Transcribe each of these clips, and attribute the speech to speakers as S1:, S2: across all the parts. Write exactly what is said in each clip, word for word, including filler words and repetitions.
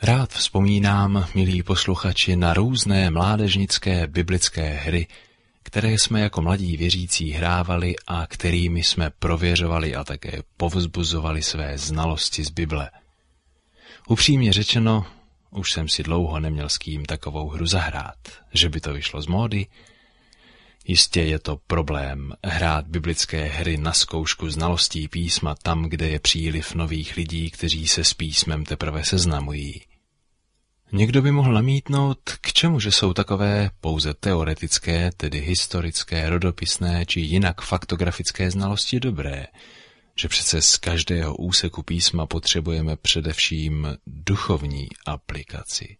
S1: Rád vzpomínám, milí posluchači, na různé mládežnické biblické hry, které jsme jako mladí věřící hrávali a kterými jsme prověřovali a také povzbuzovali své znalosti z Bible. Upřímně řečeno, už jsem si dlouho neměl s kým takovou hru zahrát, že by to vyšlo z módy. Jistě je to problém hrát biblické hry na zkoušku znalostí písma tam, kde je příliv nových lidí, kteří se s písmem teprve seznamují. Někdo by mohl namítnout, k čemu, že jsou takové pouze teoretické, tedy historické, rodopisné či jinak faktografické znalosti dobré, že přece z každého úseku písma potřebujeme především duchovní aplikaci.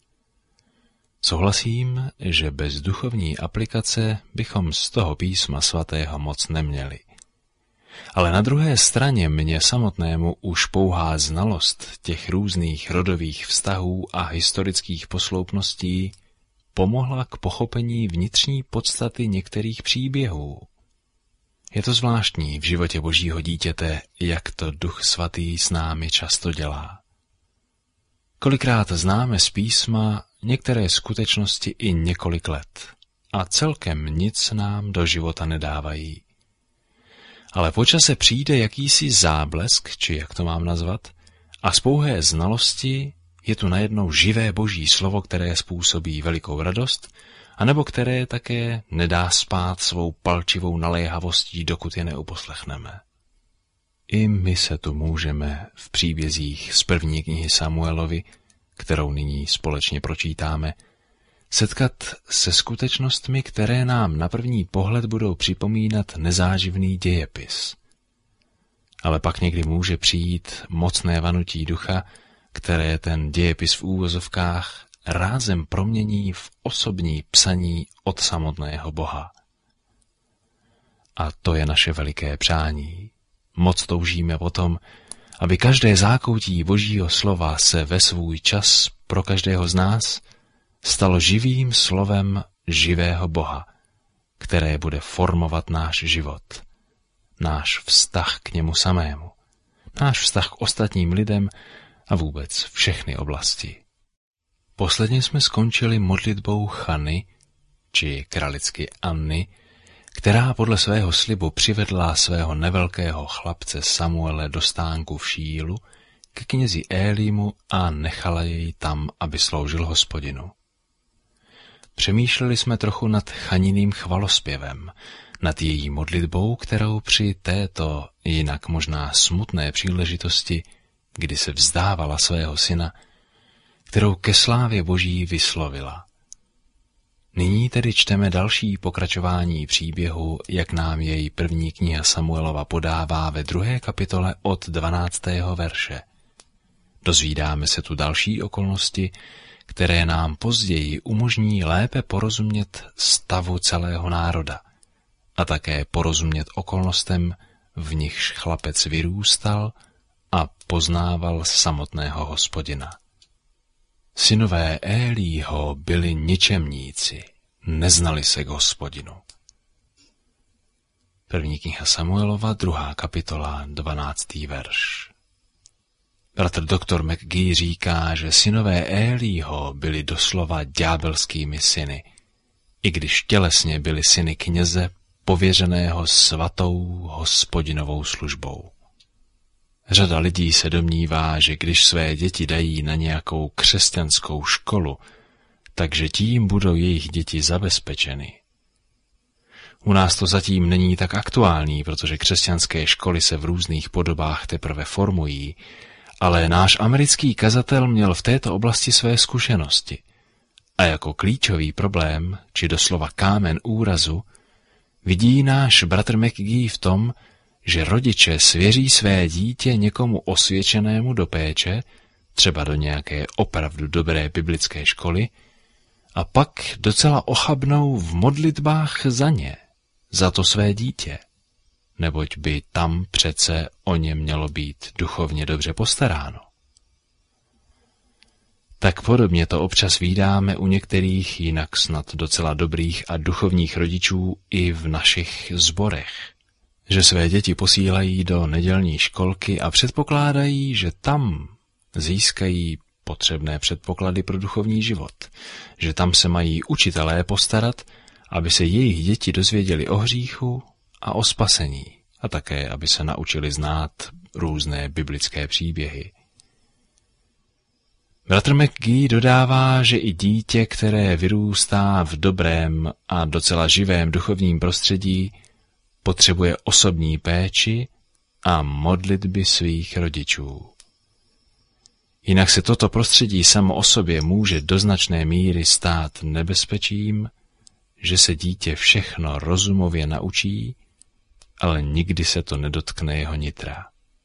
S1: Souhlasím, že bez duchovní aplikace bychom z toho písma svatého moc neměli. Ale na druhé straně mě samotnému už pouhá znalost těch různých rodových vztahů a historických posloupností pomohla k pochopení vnitřní podstaty některých příběhů. Je to zvláštní v životě Božího dítěte, jak to Duch Svatý s námi často dělá. Kolikrát známe z písma některé skutečnosti i několik let a celkem nic nám do života nedávají. Ale po čase přijde jakýsi záblesk, či jak to mám nazvat, a z pouhé znalosti je tu najednou živé Boží slovo, které způsobí velikou radost, anebo které také nedá spát svou palčivou naléhavostí, dokud je neuposlechneme. I my se tu můžeme v příbězích z první knihy Samuelovi, kterou nyní společně pročítáme, setkat se skutečnostmi, které nám na první pohled budou připomínat nezáživný dějepis. Ale pak někdy může přijít mocné vanutí ducha, které ten dějepis v úvozovkách rázem promění v osobní psaní od samotného Boha. A to je naše veliké přání. Moc toužíme potom, aby každé zákoutí Božího slova se ve svůj čas pro každého z nás stalo živým slovem živého Boha, které bude formovat náš život, náš vztah k němu samému, náš vztah k ostatním lidem a vůbec všechny oblasti. Posledně jsme skončili modlitbou Chany, či kralicky Anny, která podle svého slibu přivedla svého nevelkého chlapce Samuele do stánku v Šílu k knězi Élímu a nechala jej tam, aby sloužil Hospodinu. Přemýšleli jsme trochu nad Chaniným chvalospěvem, nad její modlitbou, kterou při této jinak možná smutné příležitosti, kdy se vzdávala svého syna, kterou ke slávě Boží vyslovila. Nyní tedy čteme další pokračování příběhu, jak nám jej první kniha Samuelova podává ve druhé kapitole od dvanáctého verše. Dozvídáme se tu další okolnosti, které nám později umožní lépe porozumět stavu celého národa a také porozumět okolnostem, v nichž chlapec vyrůstal a poznával samotného Hospodina. Synové Élího byli ničemníci, neznali se k Hospodinu. První kniha Samuelova, druhá kapitola, dvanáctý verš. Bratr doktor McGee říká, že synové Élího byli doslova ďábelskými syny, i když tělesně byli syny kněze pověřeného svatou Hospodinovou službou. Řada lidí se domnívá, že když své děti dají na nějakou křesťanskou školu, takže tím budou jejich děti zabezpečeny. U nás to zatím není tak aktuální, protože křesťanské školy se v různých podobách teprve formují, ale náš americký kazatel měl v této oblasti své zkušenosti. A jako klíčový problém, či doslova kámen úrazu, vidí náš bratr McGee v tom, že rodiče svěří své dítě někomu osvědčenému do péče, třeba do nějaké opravdu dobré biblické školy, a pak docela ochabnou v modlitbách za ně, za to své dítě, neboť by tam přece o ně mělo být duchovně dobře postaráno. Tak podobně to občas vídáme u některých jinak snad docela dobrých a duchovních rodičů i v našich sborech, že své děti posílají do nedělní školky a předpokládají, že tam získají potřebné předpoklady pro duchovní život, že tam se mají učitelé postarat, aby se jejich děti dozvěděli o hříchu a o spasení a také, aby se naučili znát různé biblické příběhy. Bratr McGee dodává, že i dítě, které vyrůstá v dobrém a docela živém duchovním prostředí, potřebuje osobní péči a modlitby svých rodičů. Jinak se toto prostředí samo o sobě může do značné míry stát nebezpečím, že se dítě všechno rozumově naučí, ale nikdy se to nedotkne jeho nitra.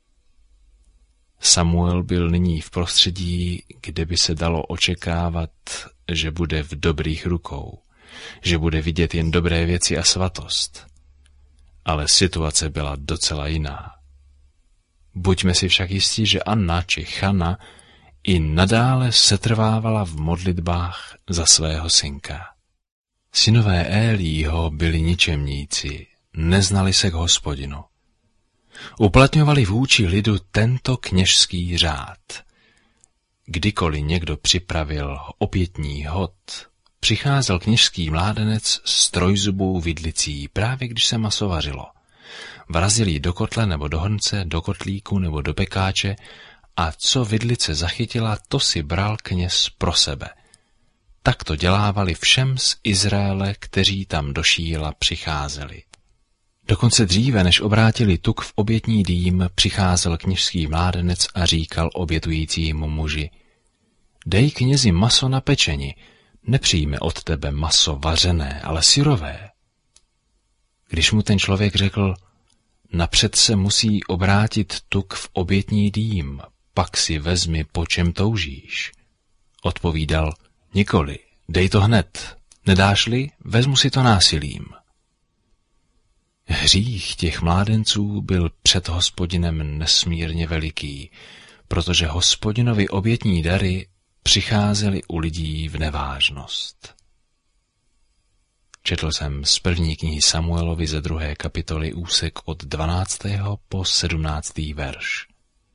S1: Samuel byl nyní v prostředí, kde by se dalo očekávat, že bude v dobrých rukou, že bude vidět jen dobré věci a svatost. Ale situace byla docela jiná. Buďme si však jistí, že Anna či Chana i nadále setrvávala v modlitbách za svého synka. Synové Élího byli ničemníci, neznali se k Hospodinu. Uplatňovali vůči lidu tento kněžský řád. Kdykoliv někdo připravil opětní hod, přicházel kněžský mládenec s trojzubou vidlicí, právě když se maso vařilo. Vrazil ji do kotle nebo do hrnce, do kotlíku nebo do pekáče a co vidlice zachytila, to si bral kněz pro sebe. Tak to dělávali všem z Izraele, kteří tam do Šíla přicházeli. Dokonce dříve, než obrátili tuk v obětní dým, přicházel kněžský mládenec a říkal obětujícímu muži: Dej knězi maso na pečeni, nepřijme od tebe maso vařené, ale syrové. Když mu ten člověk řekl: Napřed se musí obrátit tuk v obětní dým, pak si vezmi, po čem toužíš, odpovídal: Nikoli, dej to hned, nedáš-li, vezmu si to násilím. Hřích těch mládenců byl před Hospodinem nesmírně veliký, protože Hospodinovi obětní dary přicházely u lidí v nevážnost. Četl jsem z první knihy Samuelovi ze druhé kapitoly úsek od dvanáctého po sedmnáctý verš.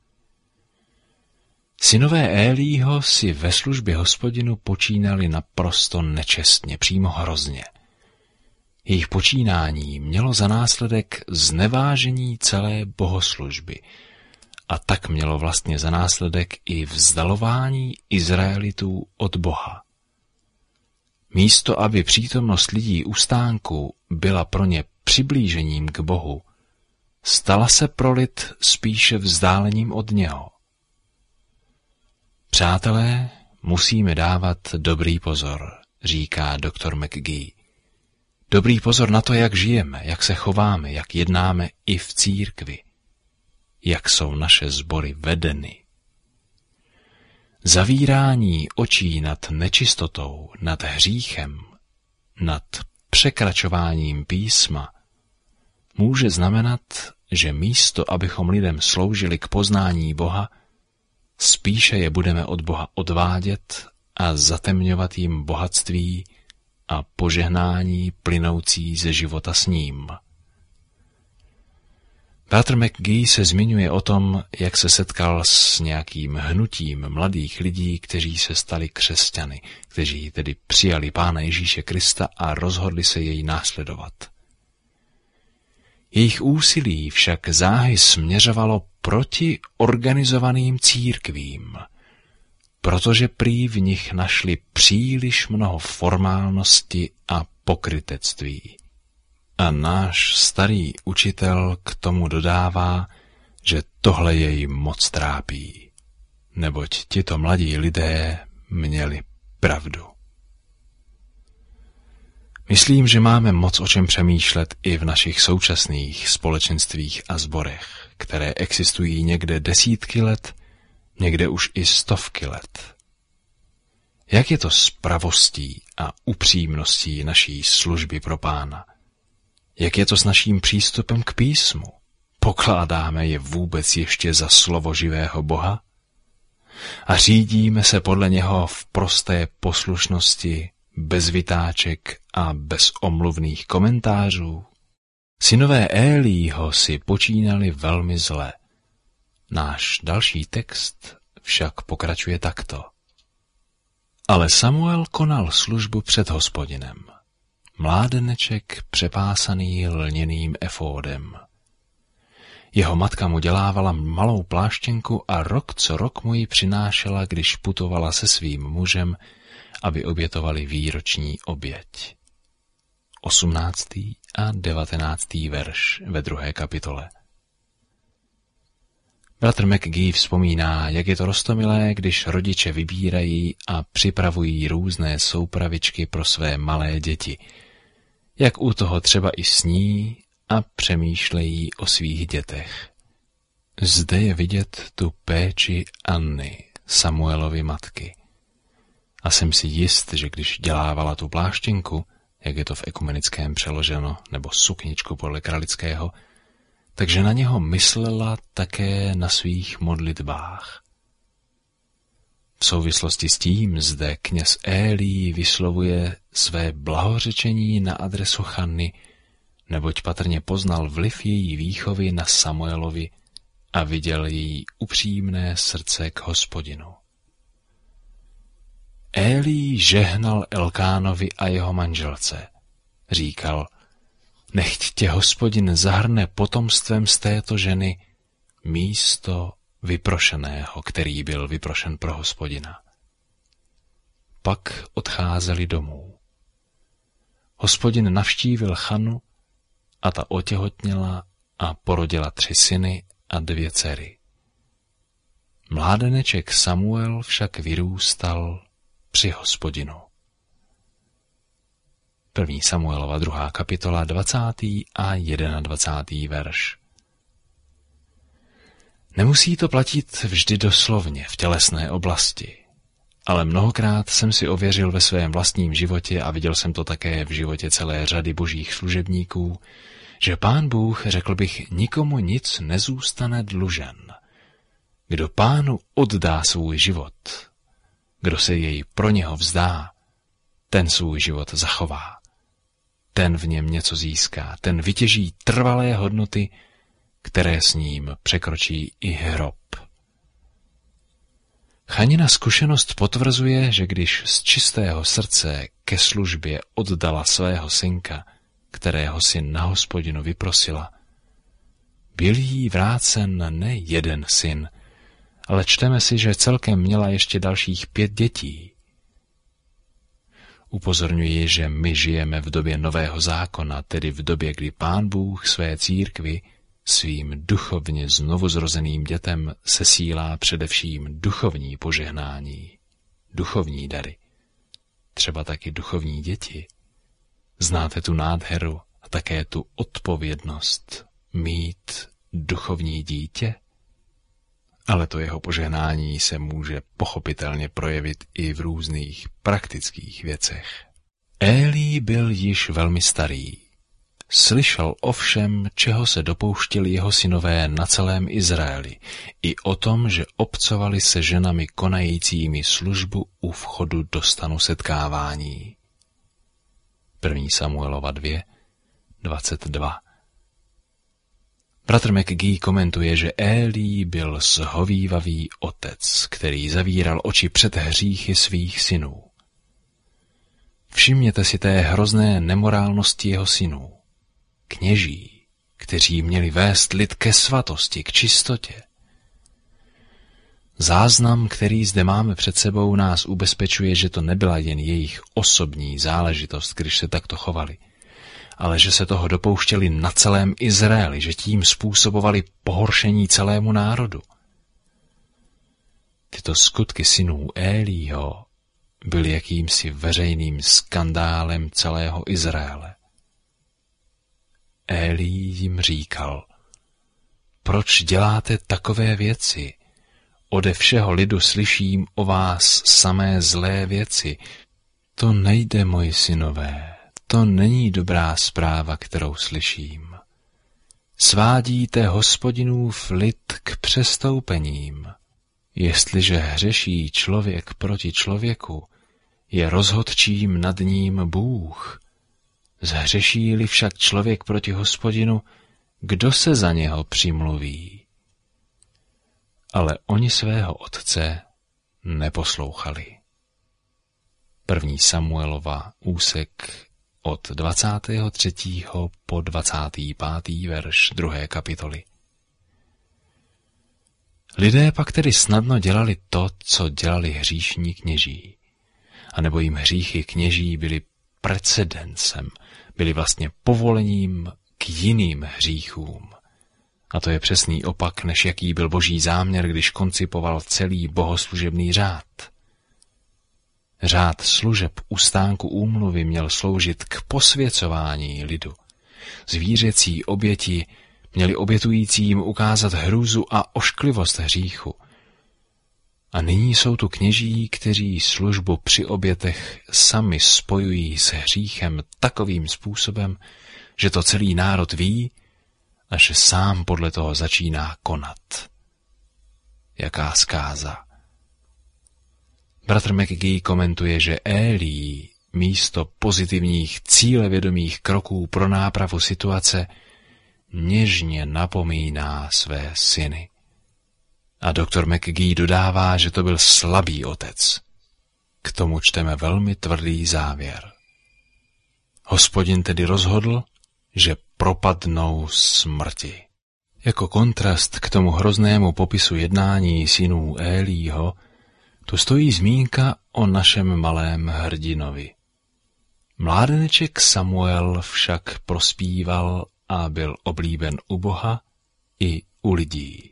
S1: Synové Élího si ve službě Hospodinu počínali naprosto nečestně, přímo hrozně. Jejich počínání mělo za následek znevážení celé bohoslužby a tak mělo vlastně za následek i vzdalování Izraelitů od Boha. Místo, aby přítomnost lidí u stánku byla pro ně přiblížením k Bohu, stala se pro lid spíše vzdálením od něho. Přátelé, musíme dávat dobrý pozor, říká doktor McGee. Dobrý pozor na to, jak žijeme, jak se chováme, jak jednáme i v církvi, jak jsou naše sbory vedeny. Zavírání očí nad nečistotou, nad hříchem, nad překračováním písma může znamenat, že místo, abychom lidem sloužili k poznání Boha, spíše je budeme od Boha odvádět a zatemňovat jim bohatství a požehnání plynoucí ze života s ním. Bratr McGee se zmiňuje o tom, jak se setkal s nějakým hnutím mladých lidí, kteří se stali křesťany, kteří tedy přijali Pána Ježíše Krista a rozhodli se jej následovat. Jejich úsilí však záhy směřovalo proti organizovaným církvím, protože prý v nich našli příliš mnoho formálnosti a pokrytectví. A náš starý učitel k tomu dodává, že tohle jej moc trápí, neboť tito mladí lidé měli pravdu. Myslím, že máme moc o čem přemýšlet i v našich současných společenstvích a sborech, které existují někde desítky let, někde už i stovky let. Jak je to s pravostí a upřímností naší služby pro Pána? Jak je to s naším přístupem k písmu? Pokládáme je vůbec ještě za slovo živého Boha? A řídíme se podle něho v prosté poslušnosti, bez vytáček a bez omluvných komentářů? Synové Élího si počínali velmi zle. Náš další text však pokračuje takto. Ale Samuel konal službu před Hospodinem. Mládeneček přepásaný lněným efódem. Jeho matka mu dělávala malou pláštěnku a rok co rok mu ji přinášela, když putovala se svým mužem, aby obětovali výroční oběť. osmnáctý a devatenáctý verš ve druhé kapitole. Bratr McGee vzpomíná, jak je to roztomilé, když rodiče vybírají a připravují různé soupravičky pro své malé děti, jak u toho třeba i sní a přemýšlejí o svých dětech. Zde je vidět tu péči Anny, Samuelovy matky. A jsem si jist, že když dělávala tu pláštěnku, jak je to v ekumenickém přeloženo, nebo sukničku podle Kralického, takže na něho myslela také na svých modlitbách. V souvislosti s tím zde kněz Élí vyslovuje své blahořečení na adresu Channy, neboť patrně poznal vliv její výchovy na Samuelovi a viděl její upřímné srdce k Hospodinu. Élí žehnal Elkánovi a jeho manželce. Říkal, nechť tě Hospodin zahrne potomstvem z této ženy místo vyprošeného, který byl vyprošen pro Hospodina. Pak odcházeli domů. Hospodin navštívil Chanu a ta otěhotněla a porodila tři syny a dvě dcery. Mládeneček Samuel však vyrůstal při Hospodinu. První Samuelova druhá kapitola, dvacátý a jednadvacátý verš. Nemusí to platit vždy doslovně v tělesné oblasti, ale mnohokrát jsem si ověřil ve svém vlastním životě a viděl jsem to také v životě celé řady božích služebníků, že Pán Bůh, řekl bych, nikomu nic nezůstane dlužen. Kdo Pánu oddá svůj život, kdo se jej pro něho vzdá, ten svůj život zachová. Ten v něm něco získá, ten vytěží trvalé hodnoty, které s ním překročí i hrob. Chanina zkušenost potvrzuje, že když z čistého srdce ke službě oddala svého synka, kterého si na Hospodinu vyprosila, byl jí vrácen ne jeden syn, ale čteme si, že celkem měla ještě dalších pět dětí. Upozorňuji, že my žijeme v době Nového zákona, tedy v době, kdy Pán Bůh své církvi, svým duchovně znovuzrozeným dětem sesílá především duchovní požehnání, duchovní dary, třeba taky duchovní děti. Znáte tu nádheru a také tu odpovědnost mít duchovní dítě? Ale to jeho požehnání se může pochopitelně projevit i v různých praktických věcech. Élí byl již velmi starý. Slyšel o všem, čeho se dopouštěli jeho synové na celém Izraeli, i o tom, že obcovali se ženami konajícími službu u vchodu do stanu setkávání. První Samuelova dva, dvacet dva. Bratr McGee komentuje, že Élí byl zhovívavý otec, který zavíral oči před hříchy svých synů. Všimněte si té hrozné nemorálnosti jeho synů. Kněží, kteří měli vést lid ke svatosti, k čistotě. Záznam, který zde máme před sebou, nás ubezpečuje, že to nebyla jen jejich osobní záležitost, když se takto chovali, ale že se toho dopouštěli na celém Izraeli, že tím způsobovali pohoršení celému národu. Tyto skutky synů Élího byly jakýmsi veřejným skandálem celého Izraele. Élí jim říkal, proč děláte takové věci? Ode všeho lidu slyším o vás samé zlé věci. To nejde, moji synové, to není dobrá zpráva, kterou slyším. Svádíte Hospodinův lid k přestoupením. Jestliže hřeší člověk proti člověku, je rozhodčím nad ním Bůh. Zhřeší-li však člověk proti Hospodinu, kdo se za něho přimluví? Ale oni svého otce neposlouchali. První Samuelova úsek od dvacátého třetího po dvacátý pátý verš druhé kapitoly. Lidé pak tedy snadno dělali to, co dělali hříšní kněží. A nebo jim hříchy kněží byly precedencem, byly vlastně povolením k jiným hříchům. A to je přesný opak, než jaký byl boží záměr, když koncipoval celý bohoslužebný řád. Řád služeb u stánku úmluvy měl sloužit k posvěcování lidu. Zvířecí oběti měli obětujícím ukázat hrůzu a ošklivost hříchu. A nyní jsou tu kněží, kteří službu při obětech sami spojují s hříchem takovým způsobem, že to celý národ ví a že sám podle toho začíná konat. Jaká zkáza. Bratr McGee komentuje, že Élí místo pozitivních cílevědomých kroků pro nápravu situace něžně napomíná své syny. A doktor McGee dodává, že to byl slabý otec. K tomu čteme velmi tvrdý závěr. Hospodin tedy rozhodl, že propadnou smrti. Jako kontrast k tomu hroznému popisu jednání synů Élího, tu stojí zmínka o našem malém hrdinovi. Mládeneček Samuel však prospíval a byl oblíben u Boha i u lidí.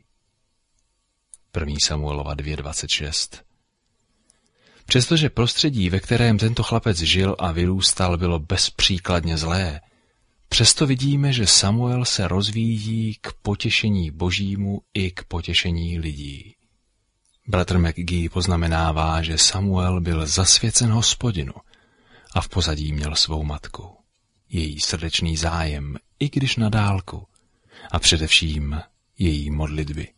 S1: První Samuelova dvě dvacet šest. Přestože prostředí, ve kterém tento chlapec žil a vyrůstal, bylo bezpříkladně zlé, přesto vidíme, že Samuel se rozvíjí k potěšení božímu i k potěšení lidí. Bratr McGee poznamenává, že Samuel byl zasvěcen Hospodinu a v pozadí měl svou matku, její srdečný zájem, i když na dálku, a především její modlitby.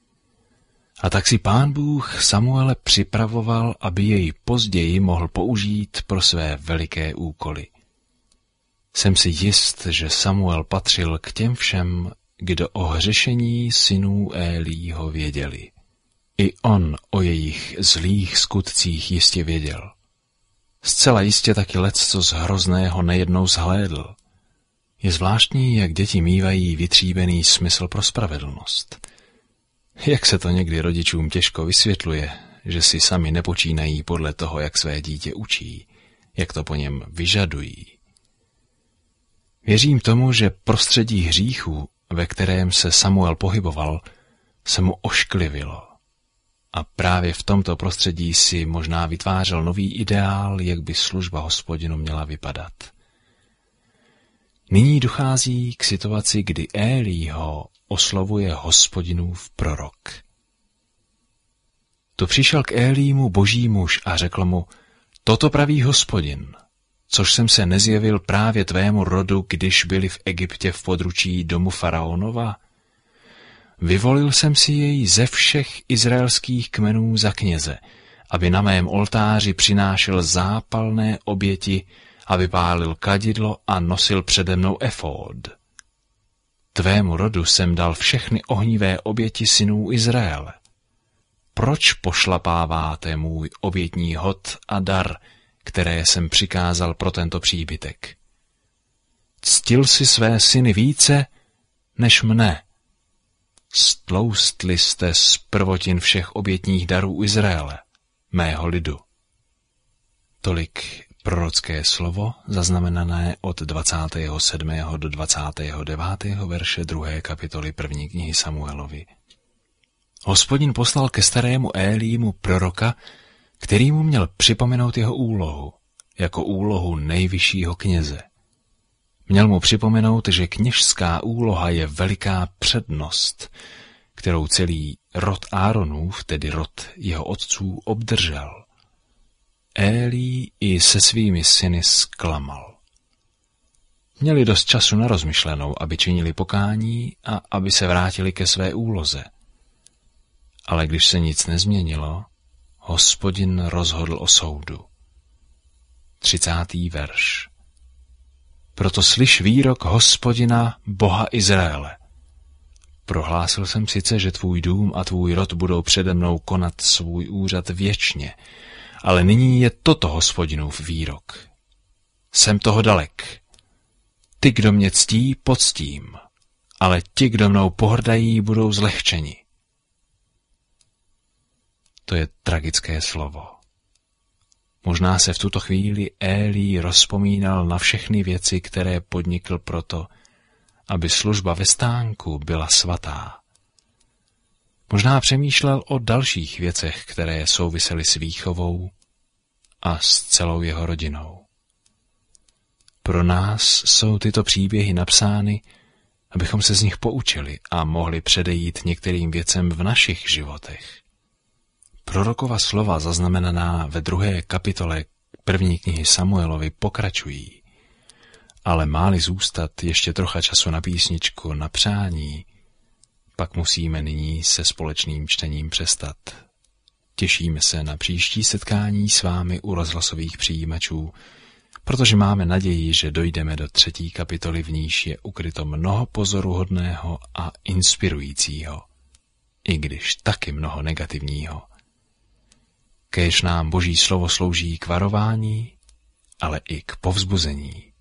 S1: A tak si Pán Bůh Samuele připravoval, aby jej později mohl použít pro své veliké úkoly. Jsem si jist, že Samuel patřil k těm všem, kdo o hřešení synů Élího věděli. I on o jejich zlých skutcích jistě věděl. Zcela jistě taky leccos hrozného nejednou zhlédl. Je zvláštní, jak děti mívají vytříbený smysl pro spravedlnost. Jak se to někdy rodičům těžko vysvětluje, že si sami nepočínají podle toho, jak své dítě učí, jak to po něm vyžadují. Věřím tomu, že prostředí hříchu, ve kterém se Samuel pohyboval, se mu ošklivilo. A právě v tomto prostředí si možná vytvářel nový ideál, jak by služba Hospodinu měla vypadat. Nyní dochází k situaci, kdy Élího oslovuje Hospodinův prorok. Tu přišel k Élímu boží muž a řekl mu, toto praví Hospodin, což jsem se nezjevil právě tvému rodu, když byli v Egyptě v područí domu faraonova? Vyvolil jsem si jej ze všech izraelských kmenů za kněze, aby na mém oltáři přinášel zápalné oběti, aby pálil kadidlo a nosil přede mnou efód. Tvému rodu jsem dal všechny ohnivé oběti synů Izraele. Proč pošlapáváte můj obětní hod a dar, které jsem přikázal pro tento příbytek? Ctil si své syny více než mne. Stloustli jste z prvotin všech obětních darů Izraele, mého lidu. Tolik prorocké slovo, zaznamenané od dvacátého sedmého do dvacátého devátého verše druhé kapitoly první knihy Samuelovi. Hospodin poslal ke starému Élímu proroka, který mu měl připomenout jeho úlohu, jako úlohu nejvyššího kněze. Měl mu připomenout, že kněžská úloha je veliká přednost, kterou celý rod Áronův, tedy rod jeho otců, obdržel. Élí i se svými syny zklamal. Měli dost času na rozmyšlenou, aby činili pokání a aby se vrátili ke své úloze. Ale když se nic nezměnilo, Hospodin rozhodl o soudu. Třicátý verš. Proto slyš výrok Hospodina, Boha Izraele. Prohlásil jsem sice, že tvůj dům a tvůj rod budou přede mnou konat svůj úřad věčně, Ale nyní je toto Hospodinův výrok. Jsem toho dalek. Ty, kdo mě ctí, poctím, ale ti, kdo mnou pohrdají, budou zlehčeni. To je tragické slovo. Možná se v tuto chvíli Élí rozpomínal na všechny věci, které podnikl proto, aby služba ve stánku byla svatá. Možná přemýšlel o dalších věcech, které souvisely s výchovou a s celou jeho rodinou. Pro nás jsou tyto příběhy napsány, abychom se z nich poučili a mohli předejít některým věcem v našich životech. Prorokova slova zaznamenaná ve druhé kapitole první knihy Samuelovi pokračují, ale má-li zůstat ještě trocha času na písničku, na přání, pak musíme nyní se společným čtením přestat. Těšíme se na příští setkání s vámi u rozhlasových přijímačů, protože máme naději, že dojdeme do třetí kapitoly, v níž je ukryto mnoho pozoruhodného a inspirujícího, i když taky mnoho negativního. Kéž nám Boží slovo slouží k varování, ale i k povzbuzení.